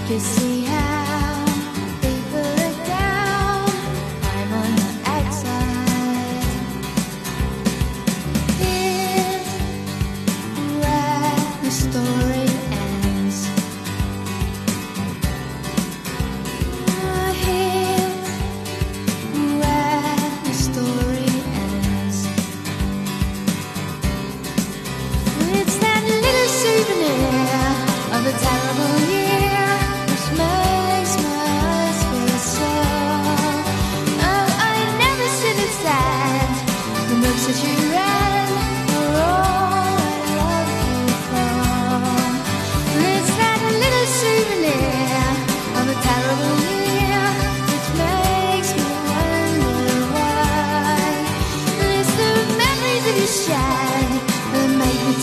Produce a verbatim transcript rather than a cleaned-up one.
You see how people look down. I'm on the outside. Here's where the story